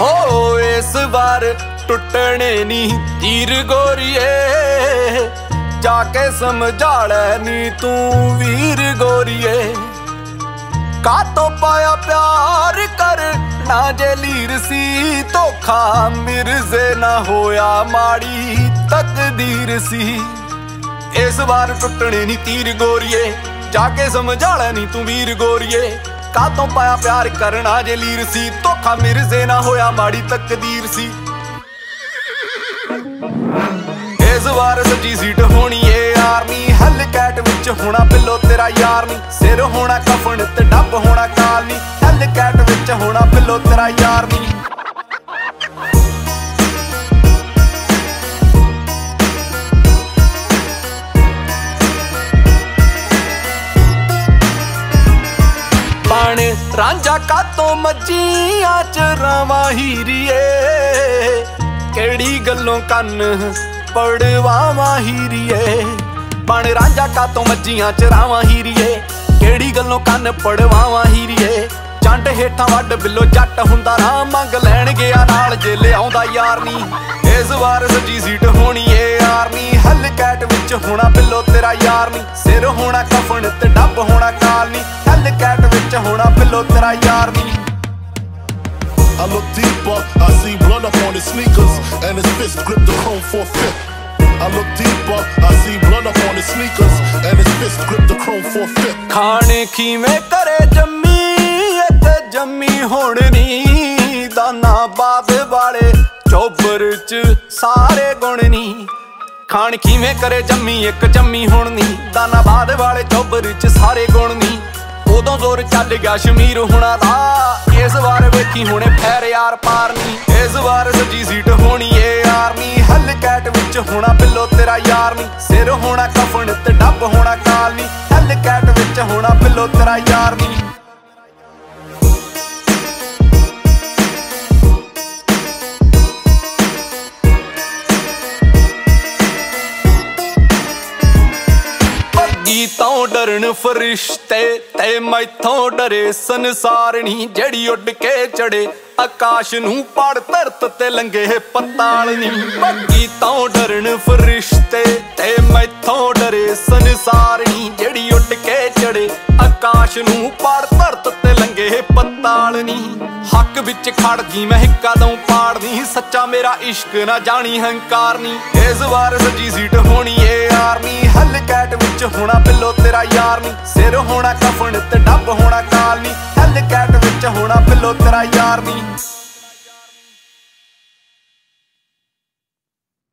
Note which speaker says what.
Speaker 1: ਹੋ ਇਸ ਵਾਰ ਟੁੱਟਣੇ ਨੀ ਤੀਰ ਗੋਰੀਏ, ਜਾ ਕੇ ਸਮਝਾ ਲੈ ਨੀ ਤੂੰ ਵੀਰ ਗੋਰੀਏ। ਕਾਤੋਂ ਪਾਇਆ ਪਿਆਰ ਕਰ ਨਾ ਜੇ ਲੀਰ ਸੀ, ਧੋਖਾ ਮਿਰਜ਼ੇ ਨਾ ਹੋਇਆ ਮਾੜੀ ਤਕਦੀਰ ਸੀ। ਇਸ ਵਾਰ ਟੁੱਟਣੇ ਨੀ ਤੀਰ ਗੋਰੀਏ, ਜਾ ਕੇ ਸਮਝਾ ਲੈ ਨੀ ਤੂੰ ਵੀਰ ਗੋਰੀਏ। ਕਾਤੋਂ ਪਾਇਆ ਪਿਆਰ ਕਰਨਾ ਜੇ ਲੀਰ ਸੀ, ਧੋਖਾ ਮਿਰਜ਼ੇ ਨਾ ਹੋਇਆ ਮਾੜੀ ਤਕਦੀਰ ਸੀ। ਇਸ ਵਾਰ ਸੱਜੀ ਸੀਟ ਹੋਣੀ ਏ ਯਾਰ ਨੀ, ਹੈਲੀਕੈਟ ਵਿੱਚ ਹੋਣਾ ਬਿੱਲੋ ਤੇਰਾ ਯਾਰ ਨੀ। ਸਿਰ ਹੋਣਾ ਕਫਨ ਤੇ ਡੱਬ ਹੋਣਾ ਕਾਲ ਨੀ, ਹੈਲੀਕੈਟ ਵਿੱਚ ਹੋਣਾ ਬਿੱਲੋ ਤੇਰਾ ਯਾਰ ਨੀ। ਬਣ ਰਾਂਝਾ ਕਾਤੋਂ ਮੱਝੀਆਂ ਚ ਰਾਵਾਂ ਹੀਰੀਏ, ਕਿਹੜੀ ਗੱਲੋਂ ਕੰਨ ਪੜਵਾਵਾਂ ਹੀਰੀਏ। ਬਣ ਰਾਂਝਾ ਕਾਤੋਂ ਮੱਝੀਆਂ ਚ ਰਾਵਾਂ ਹੀਰੀਏ, ਕਿਹੜੀ ਗੱਲੋਂ ਕੰਨ ਪੜਵਾਵਾਂ ਹੀਰੀਏ। ਜੰਡ ਹੇਠਾਂ ਵੱਡ ਬਿੱਲੋ ਜੱਟ ਹੁੰਦਾ ਰਾਹ, ਮੰਗ ਲੈਣ ਗਿਆ ਨਾਲ ਜੇ ਲਿਆਉਂਦਾ ਯਾਰ ਨੀ। ਇਸ ਵਾਰ ਸੱਜੀ ਸੀਟ ਹੋਣੀ ਏ ਯਾਰ ਨੀ, ਹੈਲੀਕੈਟ ਵਿੱਚ ਹੋਣਾ ਬਿੱਲੋ ਤੇਰਾ ਯਾਰ ਨੀ। ਸਿਰ ਹੋਣਾ ਕਫਨ ਤੇ ਡੱਬ ਹੋਣਾ ਕਾਲ ਨੀ, ਹੈਲੀਕੈਟ ਵਿੱਚ ਹੋਣਾ ਬਿੱਲੋ ਤੇਰਾ ਯਾਰ ਨੀ।
Speaker 2: I look deeper, I see blood up on his sneakers, and his fist grip the chrome 4/5. I look deeper, I see blood up on his sneakers, and his fist grip the chrome 4/5.
Speaker 1: ਖਾਣੇ ਖੀਵੇਂ ਕਰੇ ਜੰਮੀ ਤੇ ਜੰਮੀ ਹੁਣ ਨੀ, ਦਾਨਾ ਬਾਦ ਵਾਲੇ ਚੋਬਰ ਚ ਸਾਰੇ ਗੁਣ ਨੀ। ਖਾਣ ਖੀਵੇਂ ਕਰੇ ਜੰਮੀ ਇੱਕ ਜੰਮੀ ਹੁਣ ਨੀ, ਦਾਨਾ ਬਾਦ ਵਾਲੇ ਚੋਬਰ ਚ ਸਾਰੇ ਗੁਣ ਨੀ। ਉਦੋਂ ਜ਼ੋਰ ਚੱਲ ਗਿਆ ਸ਼ਮੀਰ ਹੁਣਾ ਦਾ, ਇਸ ਵਾਰ ਵੇਖੀ ਹੁਣੇ ਫੈਰ ਯਾਰ ਪਾਰ ਨੀ। ਇਸ ਵਾਰ ਸੱਜੀ ਸੀਟ ਹੋਣੀ ਏ ਯਾਰ ਨੀ, ਹੈਲੀਕੈਟ ਵਿੱਚ ਹੋਣਾ ਬਿੱਲੋ ਤੇਰਾ ਯਾਰ ਨੀ। ਸਿਰ ਹੋਣਾ ਕਫਨ ਤੇ ਡੱਬ ਹੋਣਾ ਕਾਲ ਨੀ, ਹੈਲੀਕੈਟ ਵਿੱਚ ਹੋਣਾ ਬਿੱਲੋ ਤੇਰਾ ਯਾਰ ਨੀ। ਤੋਂ ਡਰਨ ਫਰਿਸ਼ਤੇ ਤੇ ਮੈਥੋਂ ਡਰੇ ਸੰਸਾਰਣੀ, ਜਿਹੜੀ ਉੱਡ ਕੇ ਚੜੇ ਆਕਾਸ਼ ਨੂੰ ਪੜ ਧਰਤ ਤੇ ਲੰਘੇ ਪਤਾਲ ਨੀ। ਬੱਗੀ ਤੋਂ ਡਰਨ ਫਰਿਸ਼ਤੇ ਤੇ ਮੈਥੋਂ ਡਰੇ ਸੰਸਾਰਣੀ, ਜਿਹੜੀ ਉੱਡ ਕੇ ਚੜੇ ਆਕਾਸ਼ ਨੂੰ ਪੜ ਧਰਤ ਤੇ ਲੰਘੇ ਪਤਾਲ ਨੀ। ਹੱਕ ਵਿੱਚ ਖੜਦੀ ਮੈਂ ਕਦੋਂ ਪਾੜਨੀ, ਸੱਚਾ ਮੇਰਾ ਇਸ਼ਕ ਨਾ ਜਾਣੀ ਹੰਕਾਰ ਨੀ। ਇਸ ਵਾਰ ਸੱਜੀ ਸੀਟ ਹੋਣੀ ਏ ਯਾਰ ਨੀ, ਹੈਲੀਕੈਟ ਵਿੱਚ ਹੋਣਾ ਬਿੱਲੋ ਤੇਰਾ ਯਾਰ ਨੀ। ਸਿਰ ਹੋਣਾ ਕਫਨ ਤੇ ਡੱਬ ਹੋਣਾ ਕਾਲ